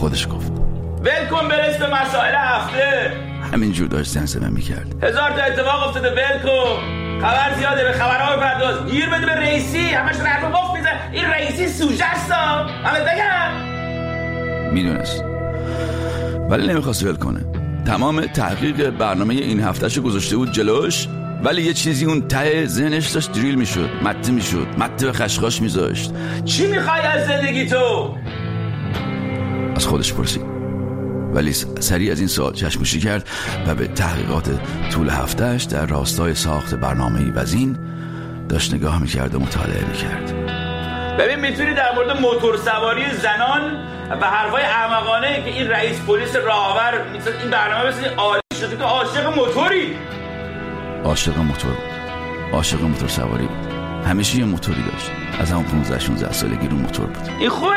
خودش گفت ول کن برس به مسائل هفته. همینجور داشت زمزمه میکرد. 1000 تا اتفاق افتاده، ول کن. خبر زیاده، به خبرها بپرداز. گیر بده به رئیسی، همش رفت و گفت میزن. این رئیسی سوژه است. همه بگم. میدونست ولی نمیخواست ول کنه. تمام تحقیق برنامه این هفتهشو گذاشته بود جلوش، ولی یه چیزی اون ته ذهنش داشت دریل میشد، مته به خشخاش میذاشت. چی میخوای از زندگی تو؟ از خودش پرسید، ولی سریع از این سوال چشم‌پوشی کرد و به تحقیقات طول هفتهش در راستای ساخت برنامه‌ای وزین داشت نگاه میکرد و مطالعه میکرد. ببین میتونی در مورد موتور سواری زنان و حرفای احمقانه که این رئیس پلیس راهور مثلا این برنامه بسید عالی شده که عاشق موتوری. عاشق موتور بود، عاشق موتور سواری بود. همیشه یه موتوری داشت، از همون 15-16 سالگی رو موتور بود. این خوبه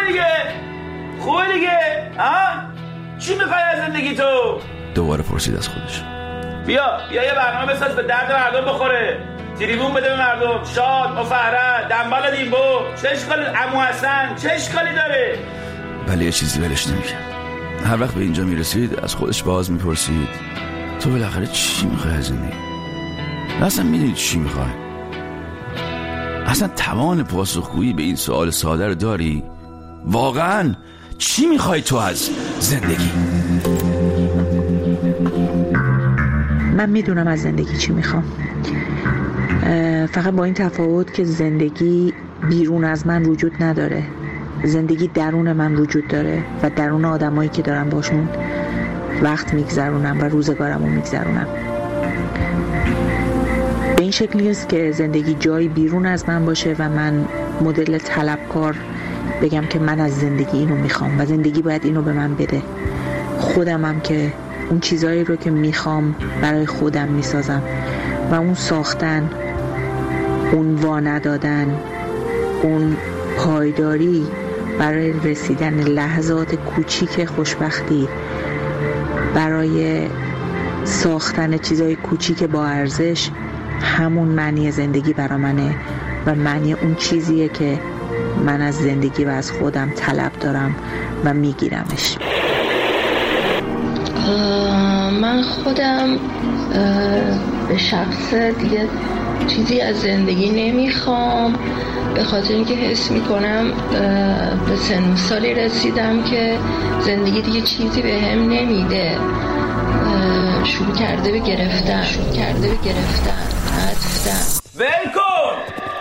دیگه ها؟ چی میخوای از زندگی تو؟ دوباره پرسید از خودش. بیا یه برنامه بساز به درد مردم بخوره، تریبون بده به مردم، شاد، مفرح، دنبال دیمبو، چه اشکالی عمو حسن، چه اشکالی داره؟ ولی یه چیزی ولش نمیکرد. هر وقت به اینجا میرسید از خودش باز میپرسید تو بالاخره چی میخوای از زندگی؟ اصلا میدونی چی میخوای؟ اصلا توان پاسخگویی به این سوال ساده رو داری؟ واقعا چی میخوای تو از زندگی؟ من میدونم از زندگی چی میخوام، فقط با این تفاوت که زندگی بیرون از من وجود نداره، زندگی درون من وجود داره و درون آدمایی که دارم باشون وقت میگذرونم و روزگارمو میگذرونم. به این شکل نیست که زندگی جایی بیرون از من باشه و من مدل طلبکار بگم که من از زندگی اینو میخوام و زندگی باید اینو به من بده. خودمم که اون چیزایی رو که میخوام برای خودم میسازم و اون ساختن، اون واندادن، اون پایداری برای رسیدن لحظات کوچیک خوشبختی، برای ساختن چیزای کوچیک با ارزش، همون معنی زندگی برا منه و معنی اون چیزیه که من از زندگی و از خودم طلب دارم و میگیرمش. من خودم به شخص دیگه چیزی از زندگی نمیخوام، به خاطر اینکه حس میکنم به سن و سالی رسیدم که زندگی دیگه چیزی به هم نمیده. شروع کرده به گرفتن عطفتن. ول کن.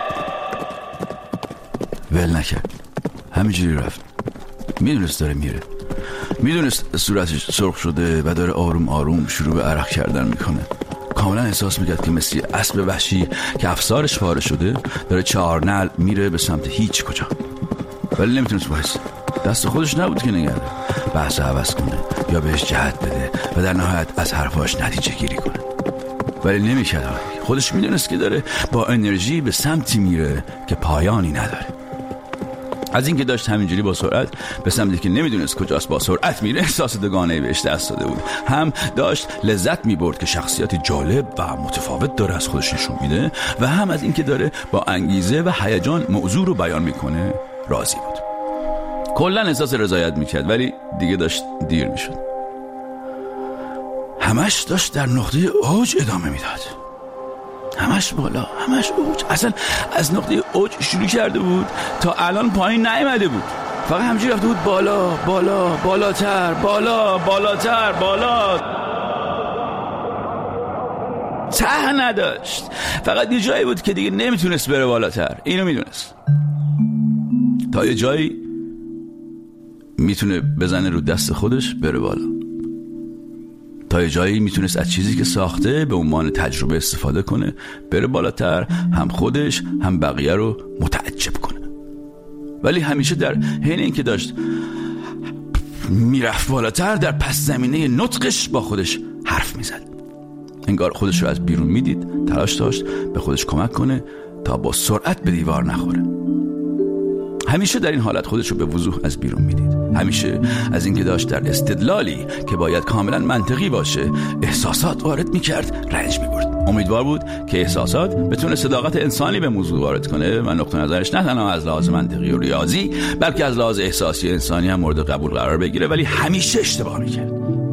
ول نکرد، همینجوری رفت. میدونست داره میره، میدونست صورتش سرخ شده و داره آروم آروم شروع به عرق کردن میکنه. کاملا احساس میکرد که مثل اسب وحشی که افسارش پاره شده داره 4 نعل میره به سمت هیچ کجا، ولی نمیتونست وایسه. دست خودش نبود که نگرده بحث عوض کنه یا بهش جهت بده و در نهایت از حرفاش نتیجه گیری کنه، ولی نمیکرد. خودش میدونست که داره با انرژی به سمتی میره که پایانی نداره. از اینکه داشت همینجوری با سرعت به سمتی که نمیدونست کجاست با سرعت میره احساس دوگانه‌ای بهش دست داده بود. هم داشت لذت میبرد که شخصیتی جالب و متفاوت داره از خودش نشون میده و هم از اینکه داره با انگیزه و هیجان موضوع رو بیان میکنه راضی بود. کلا احساس رضایت میکرد، ولی دیگه داشت دیر میشد. همش داشت در نقطه اوج ادامه میداد، همش بالا، همش اوج. اصلا از نقطه اوج شروع کرده بود تا الان پایین نیامده بود، فقط همینجوری رفته بود بالا بالا، بالاتر، بالا بالاتر، بالا. ته نداشت، فقط یه جایی بود که دیگه نمیتونست بره بالاتر. اینو میدونست تا یه جایی میتونه بزنه رو دست خودش بره بالا، تا یه جایی میتونست از چیزی که ساخته به عنوان تجربه استفاده کنه، بره بالاتر، هم خودش هم بقیه رو متعجب کنه. ولی همیشه در حین اینکه داشت میرفت بالاتر، در پس زمینه نطقش با خودش حرف میزد. انگار خودش رو از بیرون میدید، تلاش داشت به خودش کمک کنه تا با سرعت به دیوار نخوره. همیشه در این حالت خودش رو به وضوح از بیرون میدید. همیشه از اینکه داشت در استدلالی که باید کاملا منطقی باشه احساسات وارد میکرد رنج میبرد. امیدوار بود که احساسات بتونه صداقت انسانی به موضوع وارد کنه و نقطه نظرش نه تنها از لحاظ منطقی و ریاضی بلکه از لحاظ احساسی انسانی هم مورد قبول قرار بگیره، ولی همیشه اشتباه میکرد.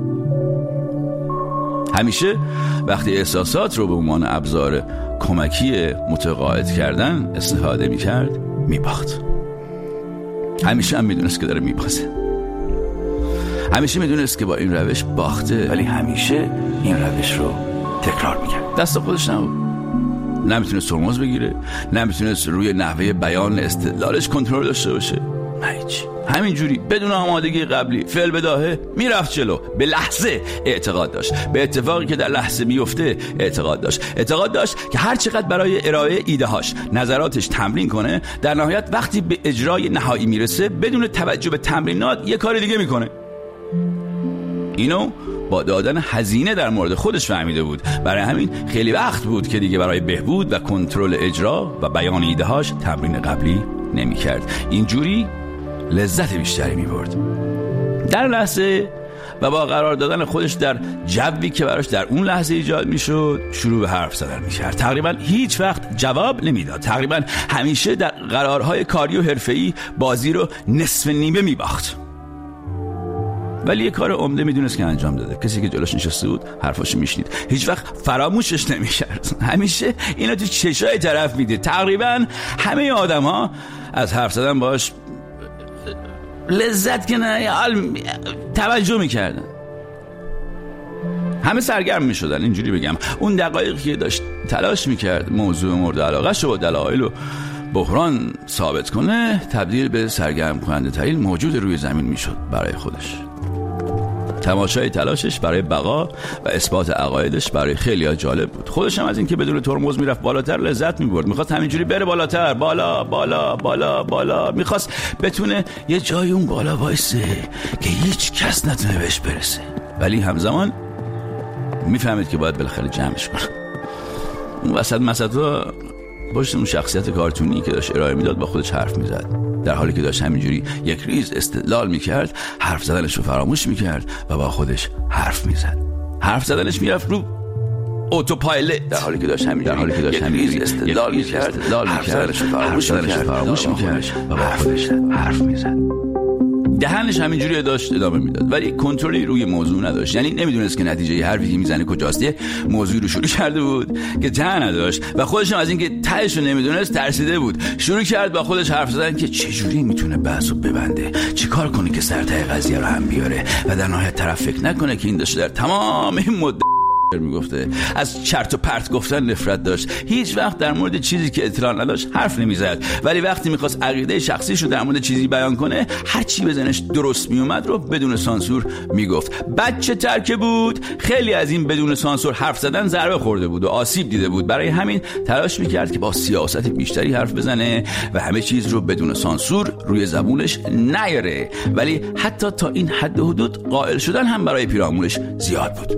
همیشه وقتی احساسات رو به عنوان ابزار کمکی متقاعد کردن استفاده میکرد میباخت. همیشه هم میدونست که داره میبازه، همیشه میدونست که با این روش باخته، ولی همیشه این روش رو تکرار میکرد. دست خودش نبود، نمیتونست ترمز بگیره، نمیتونست روی نحوه بیان استدلالش کنترل داشته باشه، نه هیچی. همینجوری بدون آمادگی قبلی فعل بداهه میرفت جلو. به لحظه اعتقاد داشت، به اتفاقی که در لحظه میفته اعتقاد داشت که هر چقدر برای ارائه ایده هاش نظراتش تمرین کنه، در نهایت وقتی به اجرای نهایی میرسه بدون توجه به تمرینات یه کار دیگه میکنه. اینو با دادن هزینه در مورد خودش فهمیده بود. برای همین خیلی وقت بود که دیگه برای بهبود و کنترل اجرا و بیان ایده هاش تمرین قبلی نمی‌کرد. اینجوری لذت بیشتری می‌برد. در لحظه و با قرار دادن خودش در جوی که براش در اون لحظه ایجاد میشد شروع به حرف زدن می‌کرد. تقریبا هیچ وقت جواب نمیداد. تقریبا همیشه در قرارهای کاری و حرفه‌ای بازی رو نصف نیمه می‌باخت. ولی یه کار عمده میدونست که انجام داده. کسی که جلوش نشسته بود حرفاشو میشنید، هیچ وقت فراموشش نمیکرد. همیشه اینو تو چشای طرف میدید. تقریبا همه آدم‌ها از حرف زدن باش لذت که نه توجه میکردن، همه سرگرم میشدن. اینجوری بگم اون دقایقی که داشت تلاش میکرد موضوع مورد علاقه‌شو با دلایل و بحران ثابت کنه تبدیل به سرگرم کننده ترین موجود روی زمین میشد برای خودش. تماشای تلاشش برای بقا و اثبات عقایدش برای خیلی‌ها جالب بود. خودش هم از اینکه بدون ترمز میرفت بالاتر لذت میبرد. میخواست همینجوری بره بالاتر، بالا بالا بالا بالا. میخواست بتونه یه جای اون بالا وایسه که هیچ کس نتونه بهش برسه، ولی همزمان میفهمید که باید بالاخره جمعش کنه. اون وسط مسطا پشت اون شخصیت کارتونی که داشت ارائه میداد با خودش حرف میزد. در حالی که داشت همینجوری یک ریز استدلال میکرد، حرف زدنش رو فراموش میکرد و با خودش حرف میزد. حرف زدنش میرفت رو اتوپایلوت. در حالی که داشت همینجوری یک ریز استدلال میکرد، حرف زدنش رو فراموش میکرد و با خودش حرف میزد. دهنش همینجوری داشت ادامه میداد، ولی کنترلی روی موضوع نداشت. یعنی نمیدونست که نتیجه حرفی که میزنه کجاست. موضوعی رو شروع کرده بود که ته نداشت و خودش هم از اینکه تهش رو نمیدونست ترسیده بود. شروع کرد با خودش حرف زدن که چجوری میتونه بحثو ببنده، چیکار کنه که سر ته قضیه رو هم بیاره و در نهایت طرف فکر نکنه که این داشته در تمام این مدت میگفته. از چرت و پرت گفتن نفرت داشت. هیچ وقت در مورد چیزی که اطلاع نداشت حرف نمیزد، ولی وقتی میخواست عقیده شخصیش رو در مورد چیزی بیان کنه هر چی بزنش درست میومد رو بدون سانسور میگفت. بچه ترکه بود، خیلی از این بدون سانسور حرف زدن ضربه خورده بود و آسیب دیده بود. برای همین تلاش میکرد که با سیاست بیشتری حرف بزنه و همه چیز رو بدون سانسور روی زبونش نیاره، ولی حتی تا این حد و حدود قائل شدن هم برای پیرامونش زیاد بود.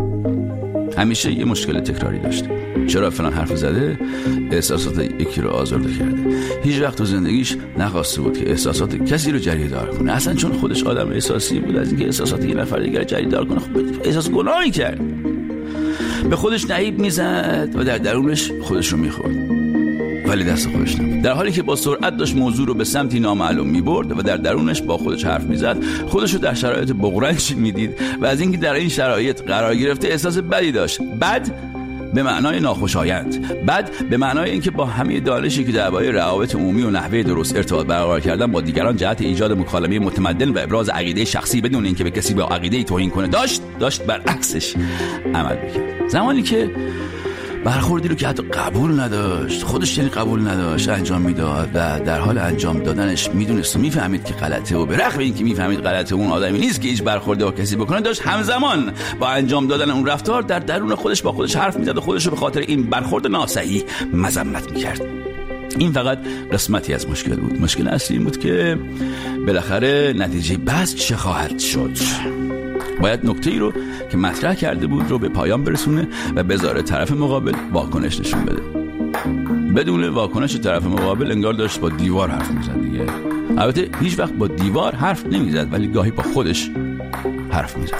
همیشه یه مشکل تکراری داشت. چرا فلان حرف زده؟ احساسات یکی رو آزرده کرده. هیچ وقت تو زندگیش نخواسته بود که احساسات کسی رو جریدار کنه، اصلا چون خودش آدم احساسی بود. از اینکه احساسات یه نفر دیگر جریدار کنه خب احساس گناهی کرد. به خودش نهیب میزد و در درونش خودش رو میخورد، ولی دست خودش نبود. در حالی که با سرعت داشت موضوع رو به سمتی نامعلوم میبرد و در درونش با خودش حرف میزد، خودش رو در شرایط بغرنج میدید و از اینکه در این شرایط قرار گرفته احساس بدی داشت. بد به معنای ناخوشایند، بد به معنای اینکه با همه دانشی که درباره روابط عمومی و نحوه درست ارتباط برقرار کردن با دیگران جهت ایجاد مکالمه متمدن و ابراز عقیده شخصی بدون اینکه به کسی با عقیده توهین کنه داشت برعکسش عمل میکرد. زمانی که برخوردی رو که حتی قبول نداشت، خودش یعنی قبول نداشت، انجام میداد و در حال انجام دادنش میدونست و میفهمید که غلطه و به رغم اینکه میفهمید غلطه اون آدمی نیست که هیچ برخوردی با کسی بکنه، داشت همزمان با انجام دادن اون رفتار در درون خودش با خودش حرف میزد و خودش رو به خاطر این برخورد ناصحیح مذمت میکرد. این فقط قسمتی از مشکل بود. مشکل اصلی این بود که بالاخره نتیجه بحث چه خواهد شد. باید نکته‌ای رو که مطرح کرده بود رو به پایان برسونه و بذاره طرف مقابل واکنش نشون بده. بدون واکنش طرف مقابل انگار داشت با دیوار حرف میزد دیگه. البته هیچ وقت با دیوار حرف نمیزد، ولی گاهی با خودش حرف میزد.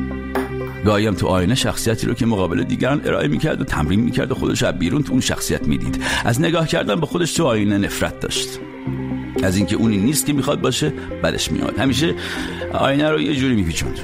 گاهی هم تو آینه شخصیتی رو که مقابل دیگران ارائه میکرد و تمرین میکرد و خودش از بیرون تو اون شخصیت میدید. از نگاه کردن به خودش تو آینه نفرت داشت، از اینکه اونی نیست که میخواد باشه بدش میاد. همیشه آینه رو یه جوری میپیچوند،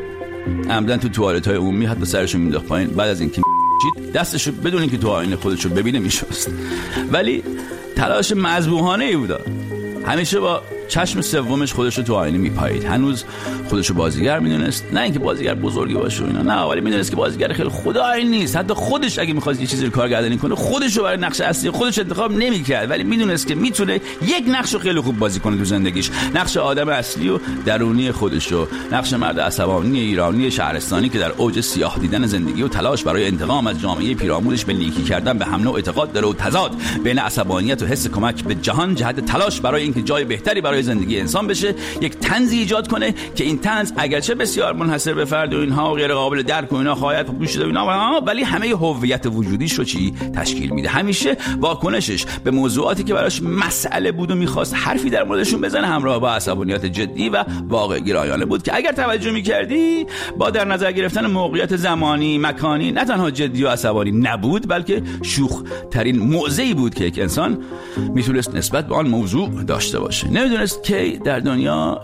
عمدن تو توالت‌های عمومی حتی سرشو مینداخت پایین، بعد از اینکه دستشو بدون اینکه تو آینه خودشو ببینه میشست. ولی تلاش مذبوحانه‌ای بود. همیشه با چشم سومش خودشو تو آینه میپایید. هنوز خودشو بازیگر میدونست، نه اینکه بازیگر بزرگی باشه و اینا، نه، ولی میدونست که بازیگر خیلی خدایی نیست. حتی خودش اگه می‌خواست یه چیزی رو کارگردانی کنه، خودشو برای نقش اصلی خودش انتخاب نمی‌کرد، ولی میدونست که میتونه یک نقشو خیلی خوب بازی کنه تو زندگیش. نقش آدم اصلی و درونی خودشو، نقش مرد عصبانی ایرانی شهرستانی که در اوج سیاه دیدن زندگی و تلاش برای انتقام از جامعه پیرامونش به نیکی کردن به هم نوع اعتقاد داره و تضاد بین عصبانیت و حس کمک به جهان جهت تلاش برای اینکه جای بهتری برای زندگی انسان بشه، یک طنزی ایجاد کنه که این طنز اگرچه بسیار منحصر به فرد و اینها و غیر قابل درک و اینا خواهد گوش داد اینا، ولی همه هویت وجودیش رو چی تشکیل میده. همیشه واکنشش به موضوعاتی که براش مسئله بود و میخواست حرفی در موردشون بزنه همراه با عصبانیت جدی و واقع گرایانه بود که اگر توجه میکردی با در نظر گرفتن موقعیت زمانی مکانی نه تنها جدی و عصبانی نبود، بلکه شوخ ترین موضعی بود که یک انسان میتونست نسبت به آن موضوع داشته باشه. نمیدونست کی در دنیا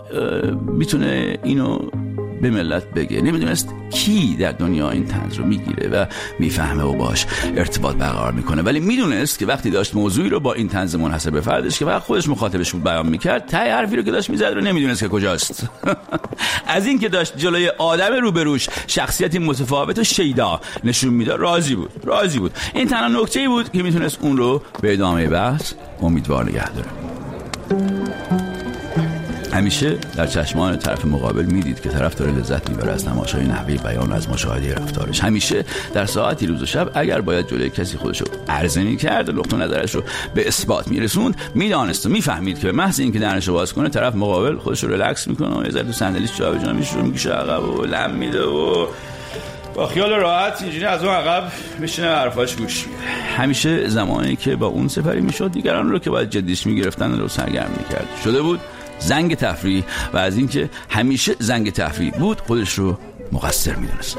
میتونه اینو به ملت بگه، نمیدونست کی در دنیا این طنز رو میگیره و میفهمه و باش ارتباط برقرار میکنه، ولی میدونست که وقتی داشت موضوعی رو با این طنز منحصر به فردش که فقط خودش مخاطبش بود بیان میکرد، ته حرفی رو که داشت میزد رو نمیدونست که کجاست. از این که داشت جلوی آدم روبروش شخصیتی متفاوت و شیدا نشون میداد راضی بود. این تنها نکته‌ای بود که میتونست اون رو به ادامه بحث امیدوار نگه داره. همیشه در چشمان طرف مقابل میدید که طرف داره لذت میبره از تماشای نحوه بیان، از مشاهده رفتارش. همیشه در ساعتی روز و شب اگر باید جلوی کسی خودشو عرضه میکرد و نقطه نظرش رو به اثبات میرسوند، میدانست و میفهمید که به محض اینکه دهنشو باز کنه طرف مقابل خودشو ریلکس میکنه و یه ذره تو صندلیش جابجا میشه و میکشه عقب و لم میده و با خیال راحت اینجوری از اون عقب میشینه حرفاش گوش میده. همیشه زمانی که با اون سپری میشد، دیگران رو که باید جدیش میگرفتن رو سرگرم میکرد. شده بود زنگ تفریح و از اینکه همیشه زنگ تفریح بود خودش رو مقصر میدونست،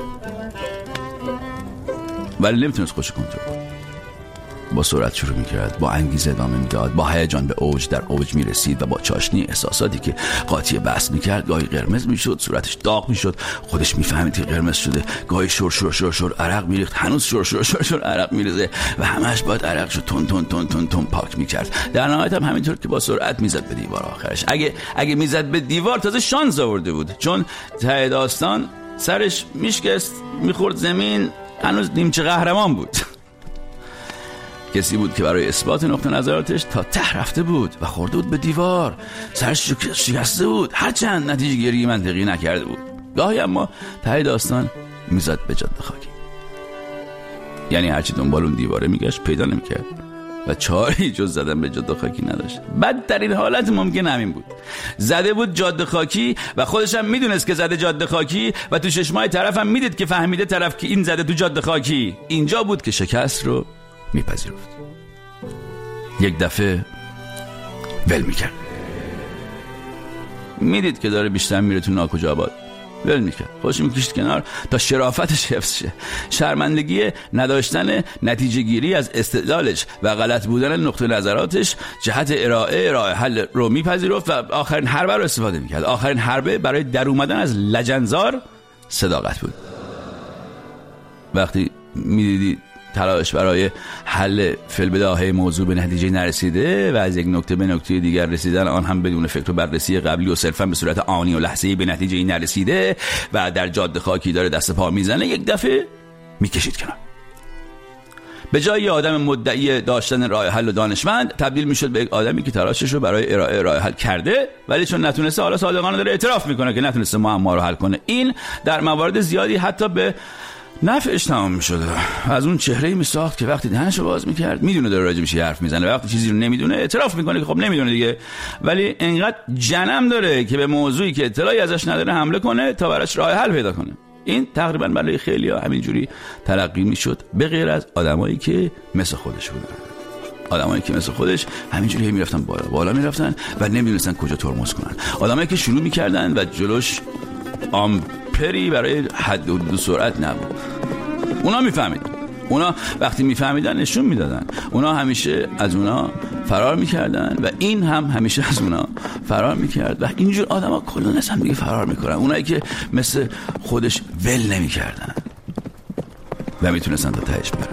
ولی نمیتونست خودش کنترل کنه. با سرعت شروع میکرد، با انگیزه ادامه میداد، با هیجان به در اوج میرسید و با چاشنی احساساتی که قاطی بحث میکرد گاهی قرمز میشد، صورتش داغ میشد، خودش میفهمید که قرمز شده، گاهی شور عرق میریخت، هنوز شور عرق میریزه و همش باید عرقشو تون پاک میکرد. در نهایت هم همینطور که با سرعت میزد به دیوار. آخرش اگه میزد به دیوار تازه شانس آورده بود، چون ته داستان سرش میشکست، میخورد زمین، هنوز نیمچه قهرمان بود. کسی بود که برای اثبات نقطه نظراتش تا ته رفته بود و خورده بود به دیوار، سرش شکسته بود، هرچند نتیجه گیری منطقی نکرده بود. گاهی اما ته داستان میزد به جاده خاکی، یعنی هرچی دنبال اون دیواره میگشت پیدا نمیکرد و چاری جز زدن به جاده خاکی نداشت. بدترین حالت ممکن همین بود، زده بود جاده خاکی و خودش هم میدونست که زده جاده خاکی و تو چشمای طرف هم میدید که فهمیده طرف که این زده تو جاده خاکی. اینجا بود که شکست رو میپذیرفت. یک دفعه ول میکرد، میدید که داره بیشتر میره تو ناکجا آباد، ول میکرد، خودش میکشید کنار تا شرافتش حفظ شه. شرمندگی نداشتن نتیجه گیری از استدلالش و غلط بودن نقطه نظراتش جهت ارائه راه حل رو میپذیرفت و آخرین حربه رو استفاده میکرد. آخرین حربه برای در اومدن از لجنزار صداقت بود. وقتی میدیدی تلاش برای حل فی‌البداهه موضوع به نتیجه نرسیده و از یک نکته به نکته دیگر رسیدن، آن هم بدون فکر و بررسی قبلی و صرفا به صورت آنی و لحظه‌ای به نتیجه نرسیده و در جاده خاکی داره دست پا میزنه، یک دفعه میکشید کنار. به جای آدم مدعی داشتن راه حل و دانشمند تبدیل میشد به یک آدمی که تلاشش رو برای ارائه راه حل کرده، ولی چون نتونسته حالا صادقانه داره اعتراف میکنه که نتونسته معما رو حل کنه. این در موارد زیادی حتی به نفعش تمام میشد. از اون چهره‌ای میساخت که وقتی دهنشو باز میکرد میدونه داره راجع به چی حرف میزنه، وقتی چیزی رو نمیدونه اعتراف میکنه که خب نمیدونه دیگه، ولی انقدر جنم داره که به موضوعی که اطلاعی ازش نداره حمله کنه تا براش راه حل پیدا کنه. این تقریبا برای خیلی‌ها همینجوری تلقی میشد، به غیر از آدمایی که مثل خودش بودن. آدمایی که مثل خودش همینجوری میرفتن بالا میرفتن و نمیدونستن کجا ترمز کنن. آدمایی که شروع میکردن و جلوش آمپری برای حد و حدود سرعت نبود. اونا میفهمیدن. اونا وقتی میفهمیدن نشون میدادن. اونا همیشه از اونا فرار میکردن و این هم همیشه از اونا فرار میکرد و اینجور آدما کلا از هم دیگه فرار میکنن. اونایی که مثل خودش ول نمیکردن و میتونستن تا تهش برن.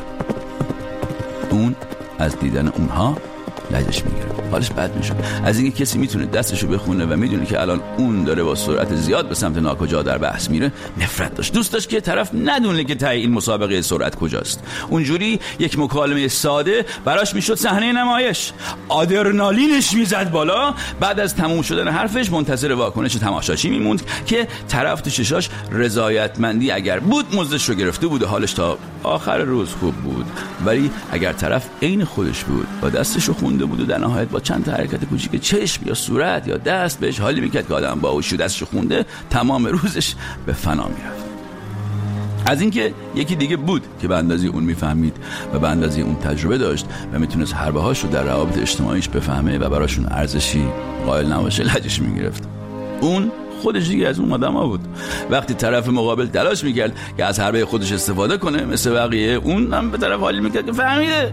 اون از دیدن اونها لجش میگیره، حالش بد میشه. از اینکه کسی میتونه دستشو بخونه و میدونه که الان اون داره با سرعت زیاد به سمت ناکجا در بحث میره نفرت داشت. دوست داشت که طرف ندونه که ته این مسابقه سرعت کجاست. اونجوری یک مکالمه ساده براش میشد صحنه نمایش. آدرنالینش میزد بالا. بعد از تموم شدن حرفش منتظر واکنش تماشاچی میموند که طرف تو چشاش رضایتمندی اگر بود مزدش رو گرفته بود و حالش تا آخر روز خوب بود. ولی اگر طرف عین خودش بود و دستشو خونده بود و در نهایت با چند تا حرکت کوچیک چشم یا صورت یا دست بهش حالی میکرد که آدم باهوش دستشو خونده، تمام روزش به فنا میرفت. از اینکه یکی دیگه بود که به اندازه اون میفهمید و به اندازه اون تجربه داشت و میتونست حربه هاشو در روابط اجتماعیش بفهمه و براشون ارزشی قائل نباشه، لجش میگرفت. اون خودش دیگه از اون آدما بود. وقتی طرف مقابل تلاش میکرد که از حربه خودش استفاده کنه مثل بقیه، اون هم به طرف حالی میکرد که فهمیده.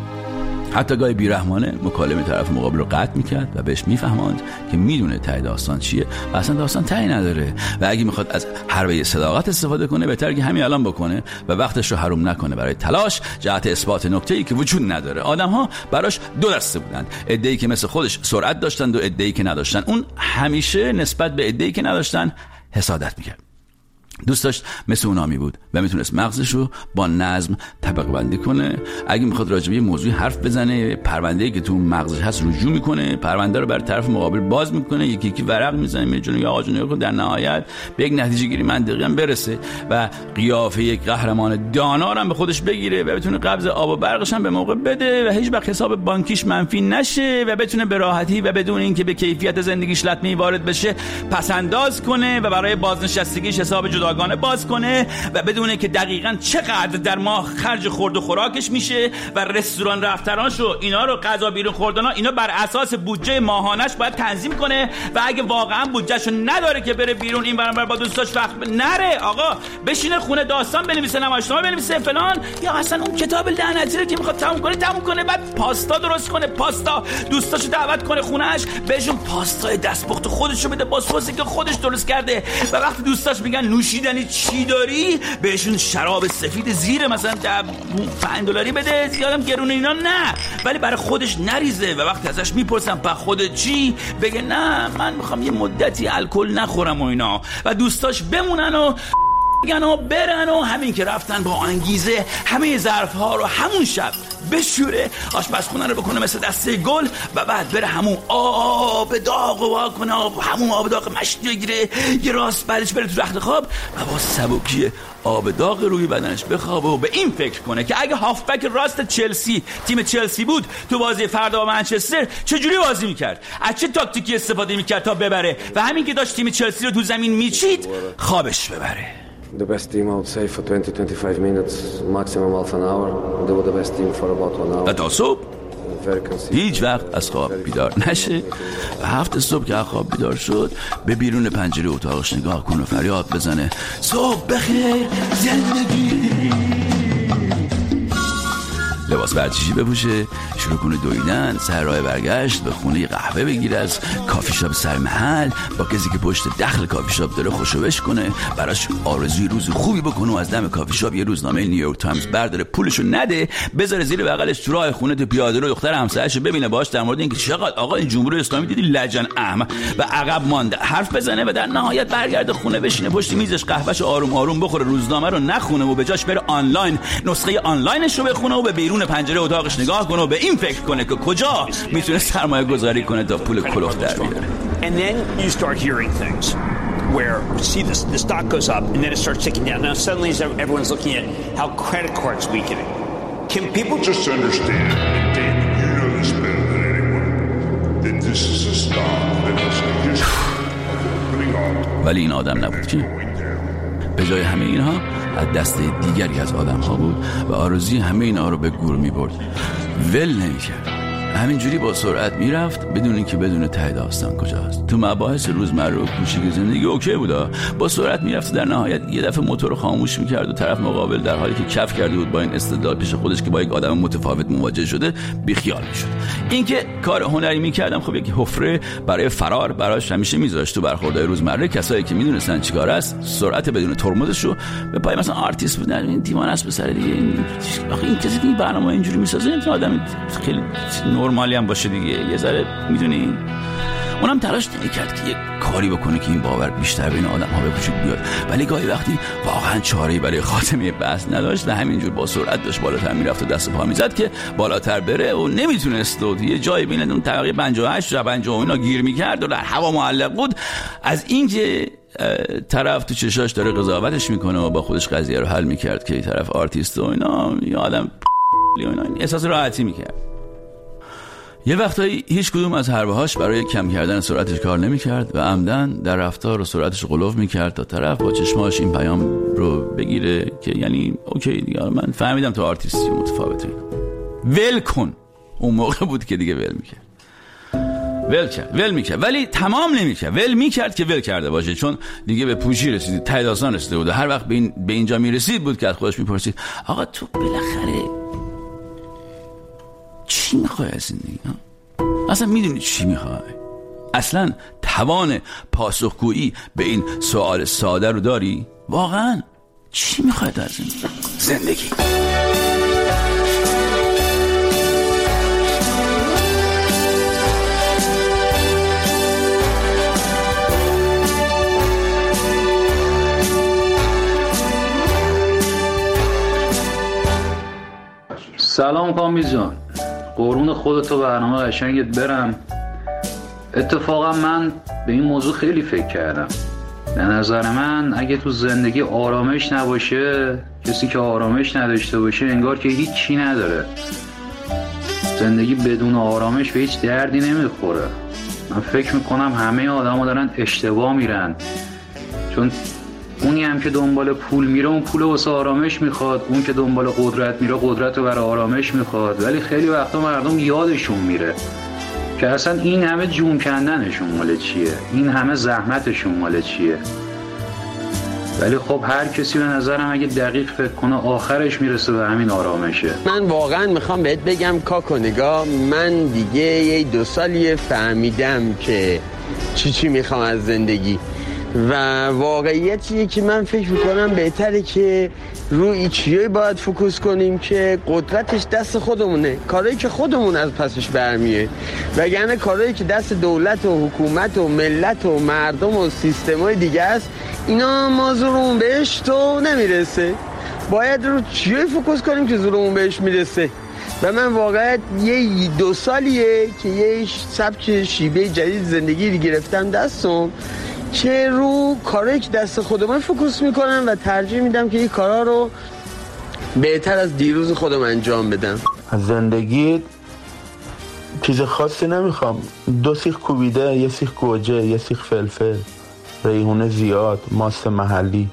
حتی گاهی بیرحمانه مکالمه طرف مقابل رو قطع میکرد و بهش میفهماند که میدونه ته داستان چیه و اصلا داستان ته نداره و اگه میخواد از حربه صداقت استفاده کنه بهتره که همین الان بکنه و وقتش رو حروم نکنه برای تلاش جهت اثبات نکته‌ای که وجود نداره. آدم‌ها براش دو دسته بودند، عده‌ای که مثل خودش سرعت داشتند و عده‌ای که نداشتن. اون همیشه نسبت به عده‌ای که نداشتن حسادت میکرد. دوست داشت مثل اونا می بود و میتونست مغزش رو با نظم طبقه بندی کنه. اگه میخواد راجع به یه موضوعی حرف بزنه، پرونده‌ای که تو مغزش هست رجوع میکنه، پرونده رو بر طرف مقابل باز میکنه، یکی یکی ورق میزنه، میجونه یا آقا جون در نهایت به یک نتیجه گیری منطقی هم برسه و قیافه یک قهرمان دانا هم به خودش بگیره و بتونه قبض آب و برقش هم به موقع بده و هیچ وقت حساب بانکیش منفی نشه و بتونه به راحتی و بدون اینکه به کیفیت زندگیش لطمه‌ای وارد بشه پس انداز کنه و برای بازنشستگیش حساب جداگانه باز کنه و بدونه که دقیقاً چقدر در ماه خرج خورد و خوراکش میشه و رستوران رفتناشو اینا رو غذا بیرون خوردنا اینا بر اساس بودجه ماهانش باید تنظیم کنه و اگه واقعاً بودجهشو نداره که بره بیرون این برابر با دوستاش وقت نره، آقا بشینه خونه داستان بنویسه، نمایشنامه بنویسه فلان، یا اصلا اون کتاب لعنتی رو که میخواد تموم کنه بعد پاستا درست کنه، پاستا دوستاشو دعوت کنه خونه‌اش بهشون پاستای دستپخت خودشو بده با سوسی که خودش درست کرده و وقتی دوستاش میگن نوشیدنی چی داری بهشون شراب سفید زیر مثلا $5 بده، یادم گرونه اینا نه، ولی برای خودش نریزه و وقتی ازش میپرسم په خودت چی بگه نه من میخوام یه مدتی الکل نخورم و اینا و دوستاش بمونن و بگن و برن و همین که رفتن با انگیزه همه ظرف‌ها رو همون شب بشوره، آشپزخونه رو بکنه مثل دسته گل و بعد بره همون آب داغ و وا کنه، همون آب داغ مشتی بگیره، یه راست بعدش بره تو رخت خواب و با سبکی آب داغ روی بدنش بخوابه و به این فکر کنه که اگه هافبک راست چلسی تیم چلسی بود تو بازی فردا با منچستر چجوری بازی میکرد، از چه تاکتیکی استفاده میکرد تا ببره و همین که داشت تیم چلسی رو تو زمین میچید خوابش ببره. The best team I would say for 20-25 minutes, maximum half an hour. They were the best team for about 1 hour. و تا صبح هیچ وقت از خواب بیدار نشه و 7 صبح که از خواب بیدار شد به بیرون پنجره اتاقش نگاه کنه و فریاد بزنه صبح بخیر زندگی. لباس ورزشی بپوشه، شروع کنه دویدن، سر راه برگشت به خونه قهوه بگیره، از کافی شاپ سر محل با کسی که پشت دخل کافی شاپ داره خوشوبش کنه، براش آرزوی روز خوبی بکنه و از دم کافی شاپ یه روزنامه نیویورک تایمز برداره پولشو نده بذاره زیر بغلش تو راه خونه تو پیاده رو دختر همسایه‌شو ببینه باهاش در مورد اینکه چقدر آقا این جمهوری اسلامی دیدی لجن احمق و عقب مانده حرف بزنه و در نهایت برگرده خونه بشینه پشت میزش قهوه‌شو آروم آروم بخوره، روزنامه رو نخونه و به جاش بره آنلاین نسخه آنلاینش رو بخونه و به بیرون پنجره اتاقش نگاه کنه و به این فکر کنه که کجا میتونه سرمایه گذاری کنه تا پول کلوخ در بیاره. And then you start hearing things where see the stock goes up and then it starts ticking down. Now suddenly everyone's looking at how credit cards weakening. Can people just understand, David, you know this better than anyone, that this is a stock that has a history of opening up. ولی این آدم نبود که به جای همه اینها از دسته دیگری از آدم ها بود و آرزوی همه اینا رو به گور می برد، ول نمی کرد. همینجوری با سرعت میرفت بدون اینکه بدون ته داستان کجاست. تو مباحث روزمره و کوچیک زندگی اوکی بودا، با سرعت میرفت در نهایت یه دفعه موتور رو خاموش میکرد و طرف مقابل در حالی که کف کرده بود با این استدلال پیش خودش که با یک آدم متفاوت مواجه شده بیخیال میشد. اینکه کار هنری میکردم خب یک حفره برای فرار براش همیشه میذاشت. تو برخوردهای روزمره کسایی که میدونستن چیکار است سرعت بدون ترمزش رو به پای مثلا آرتیست بودن، این دیوانه است به سر دیگه. آخه این کسی که این برنامه اینجوری میسازه این آدم خیلی نرمالی هم باشه دیگه، یه ذره میدونی. اونم تلاش نمی‌کرد که یک کاری بکنه که این باور بیشتر بین آدم‌ها به وجود بیاد، ولی گاهی وقتی واقعا چاره‌ای برای خاتمه بحث نداشت و همینجور با سرعت داشت بالاتر میرفت و دست و پا میزد که بالاتر بره و نمیتونست و یه جایی بین اون طبقه 58 و 50 اینا گیر می‌کرد و در هوا معلق بود. از اینکه طرف تو چشاش داره قضاوتش میکنه و با خودش قضیه رو حل میکرد که این طرف آرتیست و اینا، یه آدم احساس راحتی میکرد. یه وقتایی هیچ کدوم از حربه‌هاش برای کم کردن سرعتش کار نمی‌کرد و عمدن در رفتار و سرعتش غلو می‌کرد تا طرف با چشماش این پیام رو بگیره که یعنی اوکی دیگه من فهمیدم تو آرتیستی متفاوته، ول کن. اون موقع بود که دیگه ول می‌کرد ولی تمام نمی‌کرد. ول می‌کرد که ول کرده باشه، چون دیگه به پوچی رسید، ته داستان رسیده بود. هر وقت به اینجا میرسید بود که از خودش میپرسید آقا تو بالاخره چی میخوای از زندگی؟ اصلا میدونی چی میخوای؟ اصلا توان پاسخگویی به این سوال ساده رو داری؟ واقعا چی میخوای از زندگی؟ سلام کامیز جان، قرون خودتو برنامه قشنگت برم. اتفاقا من به این موضوع خیلی فکر کردم. به نظر من اگه تو زندگی آرامش نباشه، کسی که آرامش نداشته باشه انگار که هیچی نداره. زندگی بدون آرامش به هیچ دردی نمیخوره. من فکر میکنم همه آدم ها دارن اشتباه میرن، چون اونی هم که دنبال پول میره اون پول واسه آرامش میخواد، اون که دنبال قدرت میره قدرت رو برای آرامش میخواد. ولی خیلی وقتا مردم یادشون میره که اصلا این همه جون کندنشون مال چیه، این همه زحمتشون مال چیه. ولی خب هر کسی به نظرم اگه دقیق فکر کنه آخرش میرسه به همین آرامشه. من واقعا میخوام بهت بگم کاکو نگاه، من دیگه یه 2 سالیه فهمیدم که چی میخوام از زندگی و واقعیتیه که من فکر میکنم بهتره که روی چیه باید فوکوس کنیم که قدرتش دست خودمونه، کارهایی که خودمون از پسش برمیه، وگرنه کارهایی که دست دولت و حکومت و ملت و مردم و سیستمای دیگه است اینا ما زورمون بهش تو نمیرسه. باید رو چیه فوکوس کنیم که زورمون بهش میرسه. و من واقعا یه 2 سالیه که یه سبک شیبه جدید زندگی رو گرفتم دستم که رو کارهایی که دست خودم فوکوس میکنم و ترجیح میدم که این کارها رو بهتر از دیروز خودم انجام بدم. از زندگی چیز خاصی نمیخوام. 2 سیخ کوبیده، 1 سیخ گوجه، 1 سیخ فلفل، ریحونه زیاد، ماست محلی،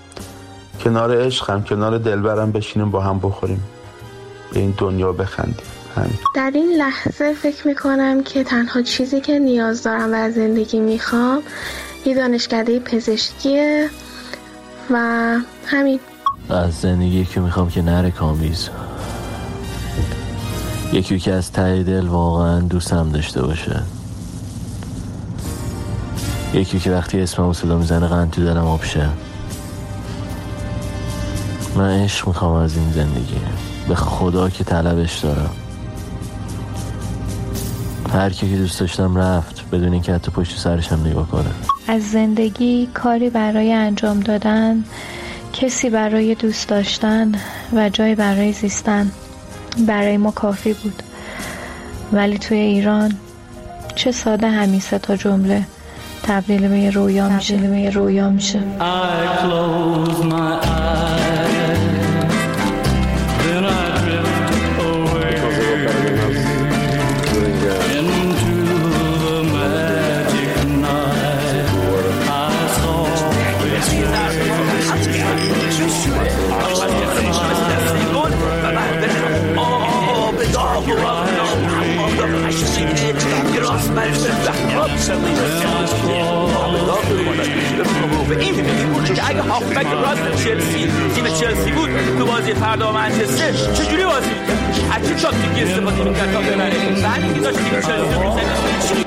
کنار عشقم، کنار دلبرم بشینیم با هم بخوریم، به این دنیا بخندیم. همین. در این لحظه فکر میکنم که تنها چیزی که نیاز دارم و از زندگی میخوام یه دانشکده پزشکیه و همین. از زندگی که میخوام که نره کامیز، یکی که از ته دل واقعا دوستم داشته باشه، یکی که وقتی اسمم صدا میزنه قند تو دلم آب شه. من عشق میخوام از این زندگی، به خدا که طلبش دارم. هر کی که دوست داشتم رفت بدون اینکه حتی پشت سرش هم نگاه کنه. از زندگی کاری برای انجام دادن، کسی برای دوست داشتن و جای برای زیستن برای ما کافی بود. ولی توی ایران چه ساده همین 3 تا جمله تبدیل به یه رویا میشه. I close my eyes, then I drift away into the magic night. I saw suddenly این بود که اگه هافبک راست چلسی تیم چلسی بود تو بازی فردا منچستر چجوری بازی می‌کرد؟ از چه تاکتیکی استفاده می‌کرد تا ببره؟ بعدی که داشت تیم چلسی رو می‌زنه